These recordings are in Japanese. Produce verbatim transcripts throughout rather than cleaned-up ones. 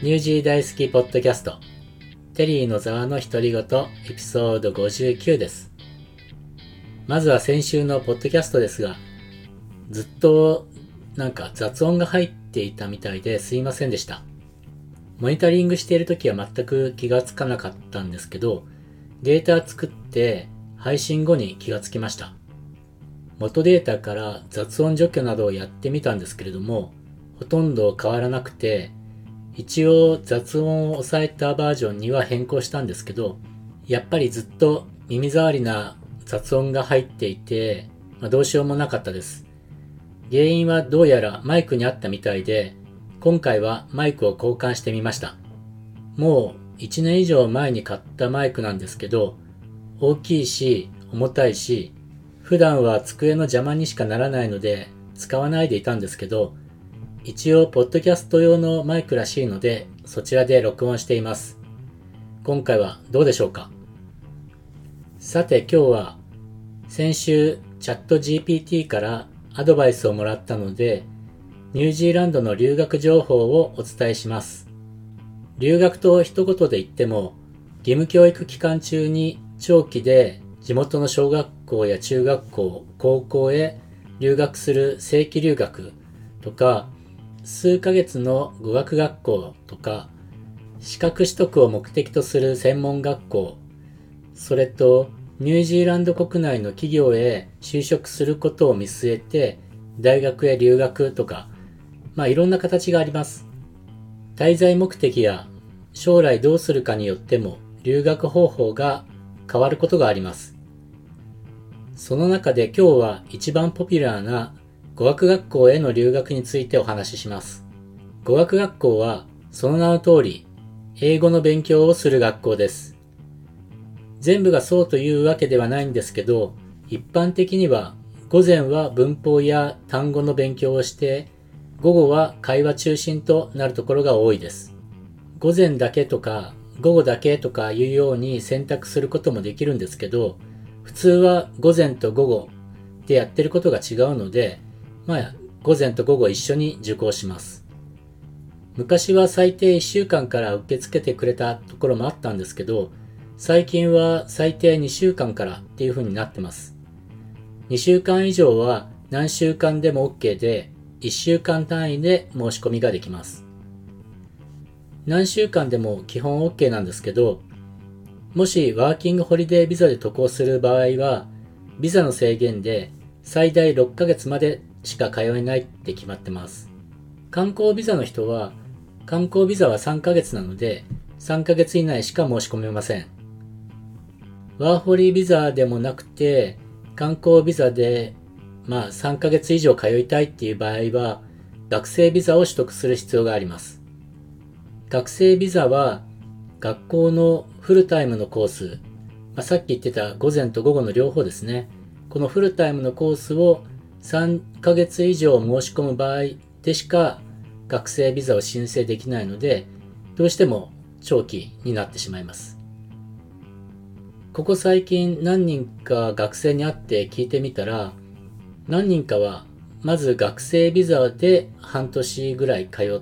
ニュージー大好きポッドキャスト、テリーのざわの独り言エピソードごじゅうきゅうです。まずは先週のポッドキャストですが、ずっとなんか雑音が入っていたみたいですいませんでした。モニタリングしているときは全く気がつかなかったんですけど、データ作って配信後に気がつきました。元データから雑音除去などをやってみたんですけれども、ほとんど変わらなくて、一応雑音を抑えたバージョンには変更したんですけど、やっぱりずっと耳障りな雑音が入っていて、まあ、どうしようもなかったです。原因はどうやらマイクにあったみたいで、今回はマイクを交換してみました。もういちねん以上前に買ったマイクなんですけど、大きいし重たいし、普段は机の邪魔にしかならないので使わないでいたんですけど、一応ポッドキャスト用のマイクらしいので、そちらで録音しています。今回はどうでしょうか。さて今日は先週チャット ジーピーティー からアドバイスをもらったので、ニュージーランドの留学情報をお伝えします。留学と一言で言っても、義務教育期間中に長期で地元の小学校や中学校、高校へ留学する正規留学とか、数ヶ月の語学学校とか、資格取得を目的とする専門学校、それとニュージーランド国内の企業へ就職することを見据えて大学へ留学とか、まあいろんな形があります。滞在目的や将来どうするかによっても留学方法が変わることがあります。その中で今日は一番ポピュラーな語学学校への留学についてお話しします。語学学校はその名の通り英語の勉強をする学校です。全部がそうというわけではないんですけど、一般的には午前は文法や単語の勉強をして、午後は会話中心となるところが多いです。午前だけとか午後だけとかいうように選択することもできるんですけど、普通は午前と午後でやってることが違うので、まあ午前と午後一緒に受講します。昔は最低いっしゅうかんから受け付けてくれたところもあったんですけど、最近は最低にしゅうかんからっていう風になってます。にしゅうかん以上は何週間でも OK で、いっしゅうかん単位で申し込みができます。何週間でも基本 OK なんですけど、もしワーキングホリデービザで渡航する場合は、ビザの制限で最大ろっかげつまでしか通えないって決まってます。観光ビザの人は、観光ビザはさんかげつなので、さんかげつ以内しか申し込めません。ワーホリビザでもなくて、観光ビザでまあさんかげつ以上通いたいっていう場合は、学生ビザを取得する必要があります。学生ビザは学校のフルタイムのコース、まあ、さっき言ってた午前と午後の両方ですね。このフルタイムのコースをさんかげつ以上申し込む場合でしか学生ビザを申請できないので、どうしても長期になってしまいます。ここ最近何人か学生に会って聞いてみたら、何人かはまず学生ビザで半年ぐらい通って、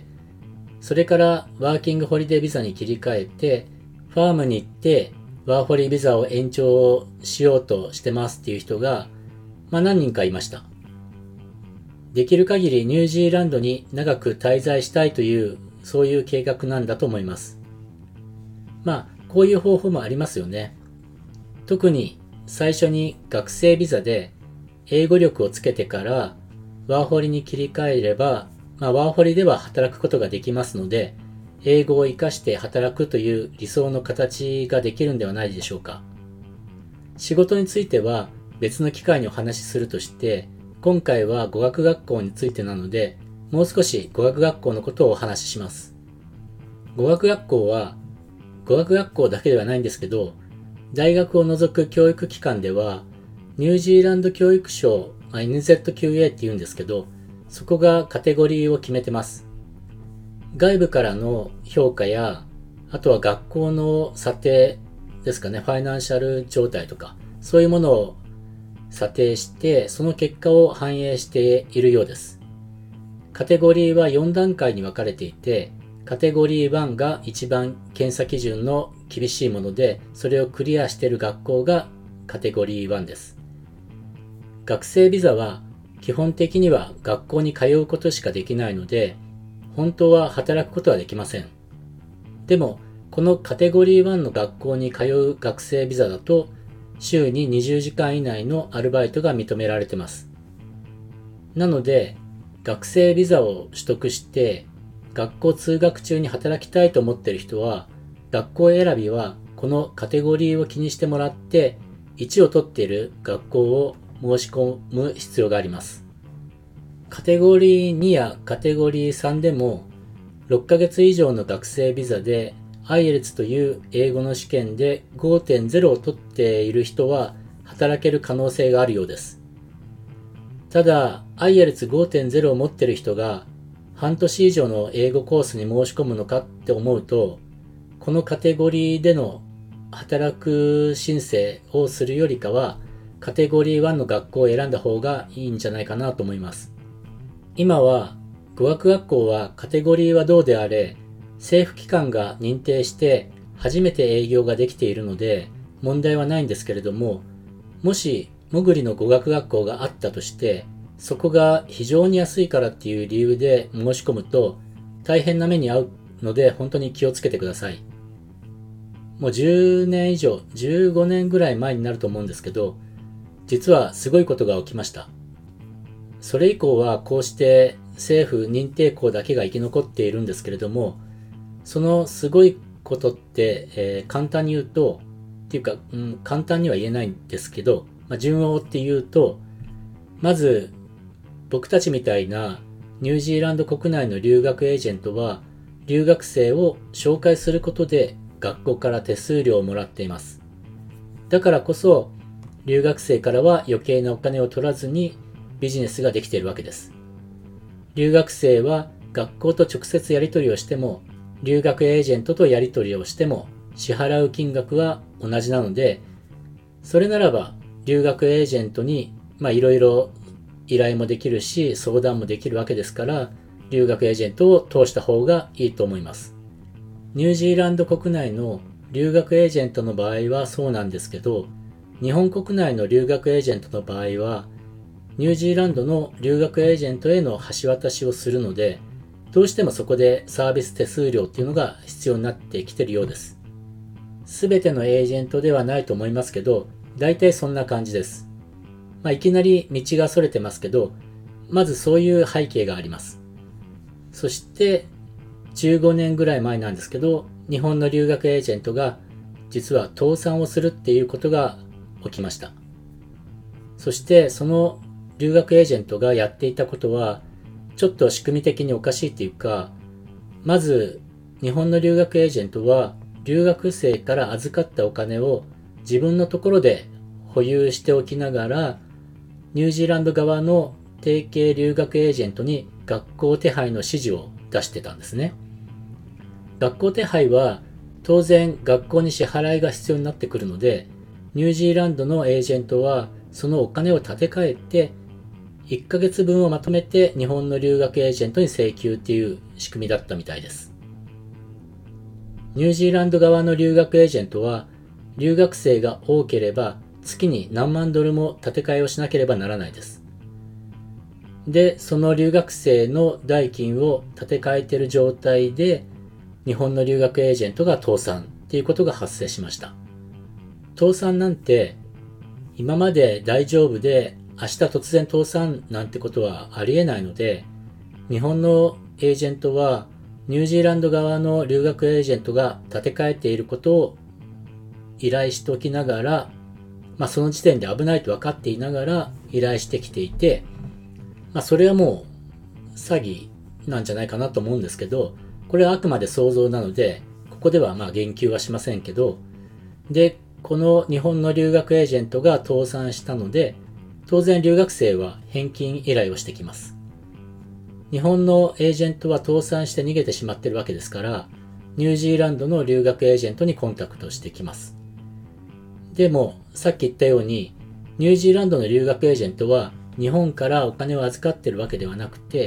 それからワーキングホリデービザに切り替えて、ファームに行ってワーホリビザを延長しようとしてますっていう人が、まあ何人かいました。できる限りニュージーランドに長く滞在したいという、そういう計画なんだと思います。まあこういう方法もありますよね。特に最初に学生ビザで英語力をつけてからワーホリに切り替えれば、まあ、ワーホリでは働くことができますので、英語を活かして働くという理想の形ができるんではないでしょうか。仕事については別の機会にお話しするとして、今回は語学学校についてなので、もう少し語学学校のことをお話しします。語学学校は、語学学校だけではないんですけど、大学を除く教育機関では、ニュージーランド教育省、エヌゼットキューエー って言うんですけど、そこがカテゴリーを決めてます。外部からの評価や、あとは学校の査定ですかね、ファイナンシャル状態とか、そういうものを査定して、その結果を反映しているようです。カテゴリーはよんだんかいに分かれていて、 カテゴリーワンが一番検査基準の厳しいもので、それをクリアしている学校がカテゴリーワンです。学生ビザは基本的には学校に通うことしかできないので、本当は働くことはできません。でも、このカテゴリーワンの学校に通う学生ビザだと、週ににじゅうじかん以内のアルバイトが認められています。なので、学生ビザを取得して、学校通学中に働きたいと思っている人は、学校選びはこのカテゴリーを気にしてもらって、いちを取っている学校を申し込む必要があります。カテゴリーにやカテゴリーさんでも、ろっかげつ以上の学生ビザで アイエルツ という英語の試験で ごてんゼロ を取っている人は働ける可能性があるようです。ただ、アイエルツごてんゼロ を持っている人が半年以上の英語コースに申し込むのかって思うと、このカテゴリーでの働く申請をするよりかは、カテゴリーワンの学校を選んだ方がいいんじゃないかなと思います。今は、語学学校はカテゴリーはどうであれ、政府機関が認定して初めて営業ができているので問題はないんですけれども、もし潜りの語学学校があったとして、そこが非常に安いからっていう理由で申し込むと大変な目に遭うので本当に気をつけてください。もうじゅうねん以上、じゅうごねんぐらい前になると思うんですけど、実はすごいことが起きました。それ以降はこうして政府認定校だけが生き残っているんですけれども、そのすごいことって、えー、簡単に言うと、っていうか、うん、簡単には言えないんですけど、まあ、順を追って言うと、まず僕たちみたいなニュージーランド国内の留学エージェントは留学生を紹介することで学校から手数料をもらっています。だからこそ留学生からは余計なお金を取らずにビジネスができているわけです。留学生は学校と直接やり取りをしても、留学エージェントとやり取りをしても支払う金額は同じなので、それならば留学エージェントにまあいろいろ依頼もできるし相談もできるわけですから、留学エージェントを通した方がいいと思います。ニュージーランド国内の留学エージェントの場合はそうなんですけど、日本国内の留学エージェントの場合はニュージーランドの留学エージェントへの橋渡しをするので、どうしてもそこでサービス手数料っていうのが必要になってきているようです。すべてのエージェントではないと思いますけど、大体そんな感じです。まあ、いきなり道がそれてますけど、まずそういう背景があります。そしてじゅうごねんぐらい前なんですけど、日本の留学エージェントが実は倒産をするっていうことが起きました。そしてその留学エージェントがやっていたことはちょっと仕組み的におかしいっていうか、まず日本の留学エージェントは留学生から預かったお金を自分のところで保有しておきながら、ニュージーランド側の提携留学エージェントに学校手配の指示を出してたんですね。学校手配は当然学校に支払いが必要になってくるので、ニュージーランドのエージェントはそのお金を立て替えていっかげつぶんをまとめて日本の留学エージェントに請求っていう仕組みだったみたいです。ニュージーランド側の留学エージェントは留学生が多ければ月に何万ドルも立て替えをしなければならないです。で、その留学生の代金を立て替えている状態で日本の留学エージェントが倒産っていうことが発生しました。倒産なんて今まで大丈夫で明日突然倒産なんてことはありえないので、日本のエージェントはニュージーランド側の留学エージェントが立て替えていることを依頼しておきながら、まあその時点で危ないと分かっていながら依頼してきていて、まあそれはもう詐欺なんじゃないかなと思うんですけど、これはあくまで想像なので、ここではまあ言及はしませんけど、で、この日本の留学エージェントが倒産したので、当然留学生は返金依頼をしてきます。日本のエージェントは倒産して逃げてしまっているわけですから、ニュージーランドの留学エージェントにコンタクトしてきます。でも、さっき言ったように、ニュージーランドの留学エージェントは日本からお金を預かっているわけではなくて、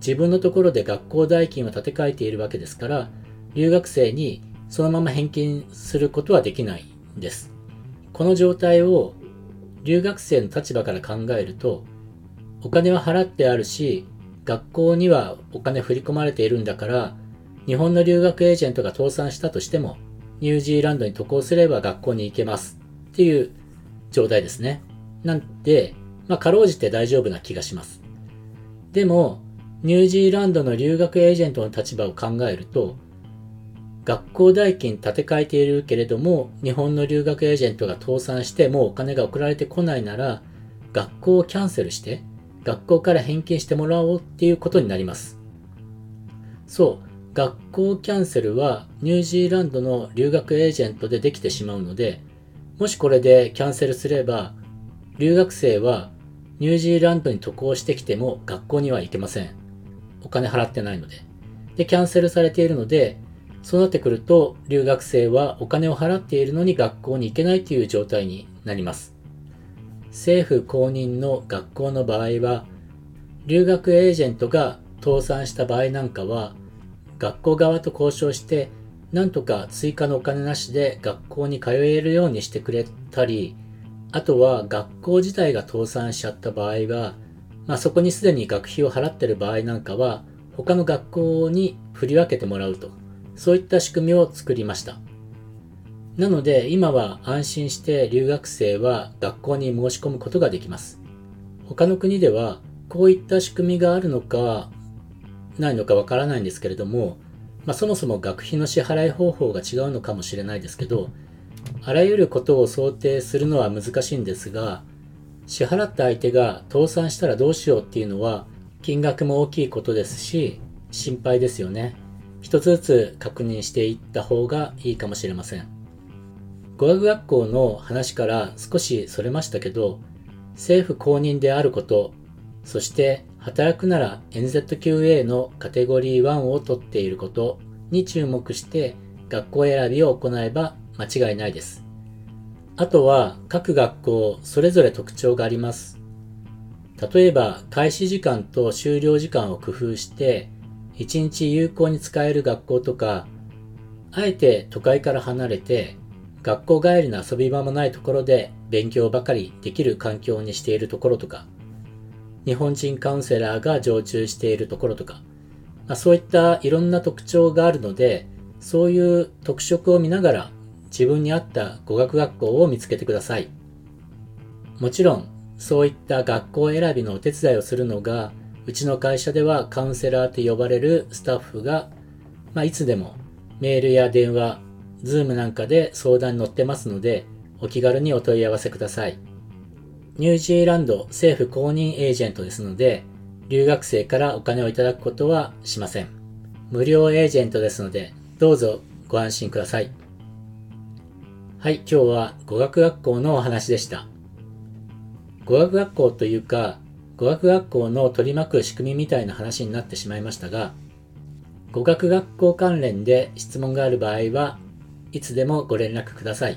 自分のところで学校代金を立て替えているわけですから、留学生にそのまま返金することはできないんです。この状態を留学生の立場から考えると、お金は払ってあるし、学校にはお金振り込まれているんだから、日本の留学エージェントが倒産したとしても、ニュージーランドに渡航すれば学校に行けますっていう状態ですね。なんで、まあ、かろうじて大丈夫な気がします。でも、ニュージーランドの留学エージェントの立場を考えると、学校代金立て替えているけれども、日本の留学エージェントが倒産してもうお金が送られてこないなら、学校をキャンセルして、学校から返金してもらおうっていうことになります。そう、学校キャンセルはニュージーランドの留学エージェントでできてしまうので、もしこれでキャンセルすれば、留学生はニュージーランドに渡航してきても学校には行けません。お金払ってないので。で、キャンセルされているので、そうなってくると、留学生はお金を払っているのに学校に行けないという状態になります。政府公認の学校の場合は、留学エージェントが倒産した場合なんかは、学校側と交渉して、なんとか追加のお金なしで学校に通えるようにしてくれたり、あとは学校自体が倒産しちゃった場合は、まあ、そこにすでに学費を払っている場合なんかは、他の学校に振り分けてもらうと。そういった仕組みを作りました。なので今は安心して留学生は学校に申し込むことができます。他の国ではこういった仕組みがあるのかないのかわからないんですけれども、まあ、そもそも学費の支払い方法が違うのかもしれないですけど、あらゆることを想定するのは難しいんですが、支払った相手が倒産したらどうしようっていうのは金額も大きいことですし心配ですよね。一つずつ確認していった方がいいかもしれません。語学学校の話から少しそれましたけど、政府公認であること、そして働くなら エヌゼットキューエー のカテゴリーワンを取っていることに注目して学校選びを行えば間違いないです。あとは各学校それぞれ特徴があります。例えば開始時間と終了時間を工夫して一日有効に使える学校とか、あえて都会から離れて学校帰りの遊び場もないところで勉強ばかりできる環境にしているところとか、日本人カウンセラーが常駐しているところとか、まあ、そういったいろんな特徴があるので、そういう特色を見ながら自分に合った語学学校を見つけてください。もちろんそういった学校選びのお手伝いをするのが、うちの会社ではカウンセラーと呼ばれるスタッフが、まあ、いつでもメールや電話、ズームなんかで相談に乗ってますので、お気軽にお問い合わせください。ニュージーランド政府公認エージェントですので、留学生からお金をいただくことはしません。無料エージェントですので、どうぞご安心ください。はい、今日は語学学校のお話でした。語学学校というか、語学学校の取り巻く仕組みみたいな話になってしまいましたが、語学学校関連で質問がある場合はいつでもご連絡ください。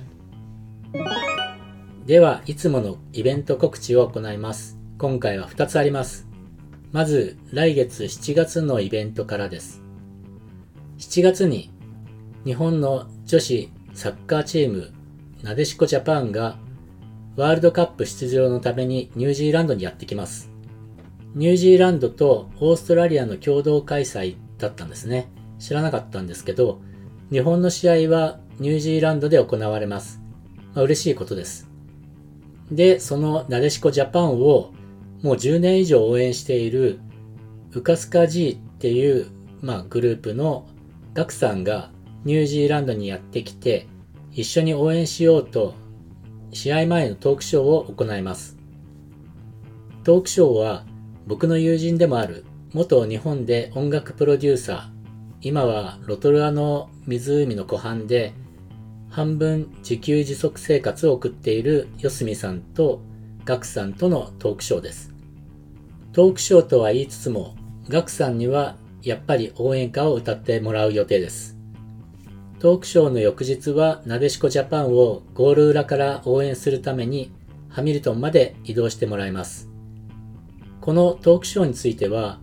では、いつものイベント告知を行います。今回はふたつあります。まず、来月しちがつのイベントからです。しちがつに日本の女子サッカーチームなでしこジャパンがワールドカップ出場のためにニュージーランドにやってきます。ニュージーランドとオーストラリアの共同開催だったんですね。知らなかったんですけど、日本の試合はニュージーランドで行われます。まあ、嬉しいことです。で、そのなでしこジャパンをもうじゅうねん以上応援しているウカスカ G っていう、まあ、グループのガクさんがニュージーランドにやってきて一緒に応援しようと試合前のトークショーを行います。トークショーは僕の友人でもある元日本で音楽プロデューサー、今はロトルアの湖の湖畔で半分自給自足生活を送っている四隅さんとガクさんとのトークショーです。トークショーとは言いつつも、ガクさんにはやっぱり応援歌を歌ってもらう予定です。トークショーの翌日はなでしこジャパンをゴール裏から応援するためにハミルトンまで移動してもらいます。このトークショーについては、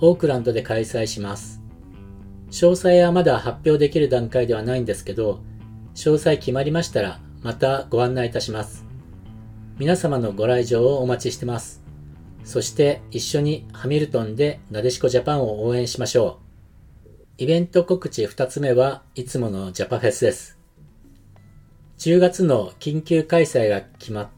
オークランドで開催します。詳細はまだ発表できる段階ではないんですけど、詳細決まりましたらまたご案内いたします。皆様のご来場をお待ちしてます。そして一緒にハミルトンでなでしこジャパンを応援しましょう。イベント告知ふたつめはいつものジャパフェスです。じゅうがつの緊急開催が決まって、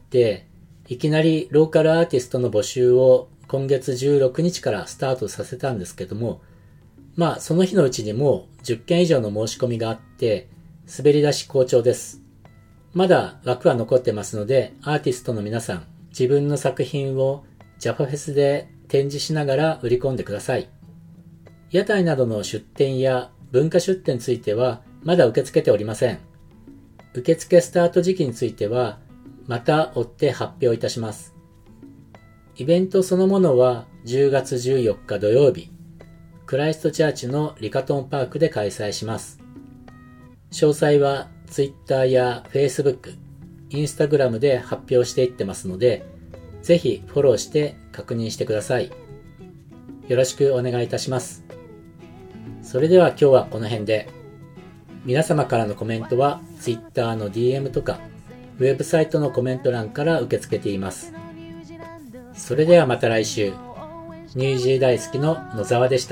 いきなりローカルアーティストの募集を今月じゅうろくにちからスタートさせたんですけども、まあその日のうちにもうじゅっけん以上の申し込みがあって、滑り出し好調です。まだ枠は残ってますので、アーティストの皆さん、自分の作品をジャパフェスで展示しながら売り込んでください。屋台などの出店や文化出店についてはまだ受け付けておりません。受付スタート時期についてはまた追って発表いたします。イベントそのものはじゅうがつじゅうよっか土曜日、クライストチャーチのリカトンパークで開催します。詳細は Twitter や Facebook、Instagram で発表していってますので、ぜひフォローして確認してください。よろしくお願いいたします。それでは今日はこの辺で。皆様からのコメントは Twitter の ディーエム とかウェブサイトのコメント欄から受け付けています。それではまた来週。ニュージー大好きの野沢でした。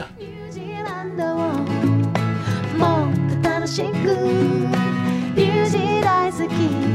もっと楽しくニュージー大好き